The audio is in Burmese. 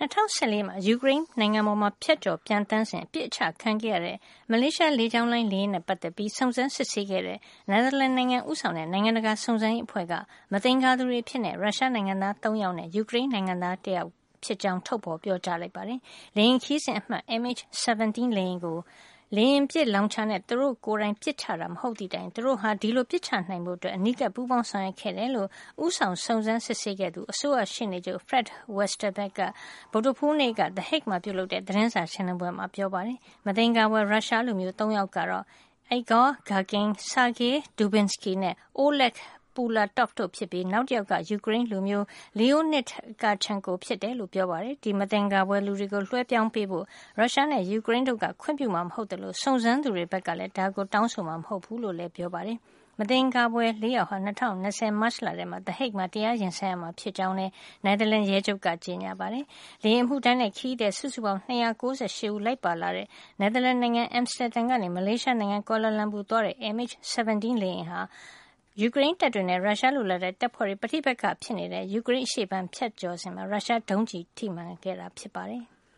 2014 မှာယူကရိန်းနိုင်ငံပေါ်မှာဖျက်ကျော်ပြန်တန်းစဉ်အပြစ်အချခံခဲ့ရတဲ့မလေးရှားလေကြောင်းလိုင်းလေယာဉ်နဲ့ပတ်သက်ပြီးစုံစမ်းစစ်ဆေးခဲ့တဲ့နယ်သာလန်နိုင်ငံဦးဆောင်တဲ့နိုင်ငံတကာစုံစမ်းရေးအဖွဲ့ကမသင်္ကာသူတွေဖြစ်တဲ့ရုရှားနိုင်ငံသား3ယောက်နဲ့ယူကရိန်းနိုင်ငံသား1ယောက်ဖြစ်ကြောင်းထုတ်ဖေါ်ပြောကြားလိုက်ပါတယ်။လေယာဉ်ခီးစဉ်အမှတ် MH17 လေယာဉ်ကိုလေယာဉ်ပစ်လောင်ချာနဲ့သူတို့ကိုယ်တိုင်ပစ်ချတာမဟုတ်သည့်တိုင်သူတို့ဟာဒီလိုပစ်ချနိုင်ဖို့အနီးကပ်ပူးပေါင်းဆောင်ရွက်ခဲ့တယ်လို့ဦးဆောင်စုံစမ်းစစ်ဆေးခဲ့သူအစိုးရရှေ့နေချုပ် Fred Westerbeck ကဗုဒ္ဓဟူးနေ့က The Hague မှာပြုလုပ်တဲ့သတင်းစာရှင်းလင်းပွဲမှာပြောပါတယ်။မသင်္ကာဖွယ်ရုရှားလူမျိုး3ယောက်ကတော့ Igor Girkin, Sergei Dubinsky နဲ့ Oleg Pulatov တို့ဖြစ်ပြီးနောက်တစ်ယောက်ကယူကရိန်းလူမျိုး Leonid Karchenko ဖြစ်တယ်လို့ပြောပါတယ်။ဒီမသင်္ကာဖွယ်လူတွေကိုလွှဲပြောင်းပေးဖို့ရုရှားနဲ့ယူကရိန်းတို့ကခွင့်ပြုမှာမဟုတ်တယ်လို့စုံစမ်းသူတွေဘက်ကလည်းဒါကိုတောင်းဆိုမှာမဟုတ်ဘူးလို့လည်းပြောပါတယ်။မသင်္ကာဖွယ်4ယောက်ဟာ2020မတ်လထဲမှာ The Hague မှာတရားရင်ဆိုင်ရမှာဖြစ်ကြောင်းလည်းနယ်သာလန်ရဲချုပ်ကကြေညာပါတယ်။လေယာဉ်မှုတန်းနဲ့ခရီးသည်စုစုပေါင်း298ဦးလိုက်ပါလာတဲ့နယ်သာလန်နိုင်ငံအမ်စတာဒမ်ကနေမလေးရှားနိုင်ငံကွာလာလမ်ပူသွားတဲ့ MH17 လေယာဉ်ဟာယူကရိန်းတပ်တွေနဲ့ရုရှားလိုလာတဲ့တပ်ဖွဲ့တွေပဋိပက္ခဖြစ်နေတဲ့ယူကရိန်းအရှေ့ပိုင်းဖြတ်ကျော်စဉ်မှာရုရှားဒုံးကျည်ထိမှန်ခဲ့တာဖြစ်ပါတယ်။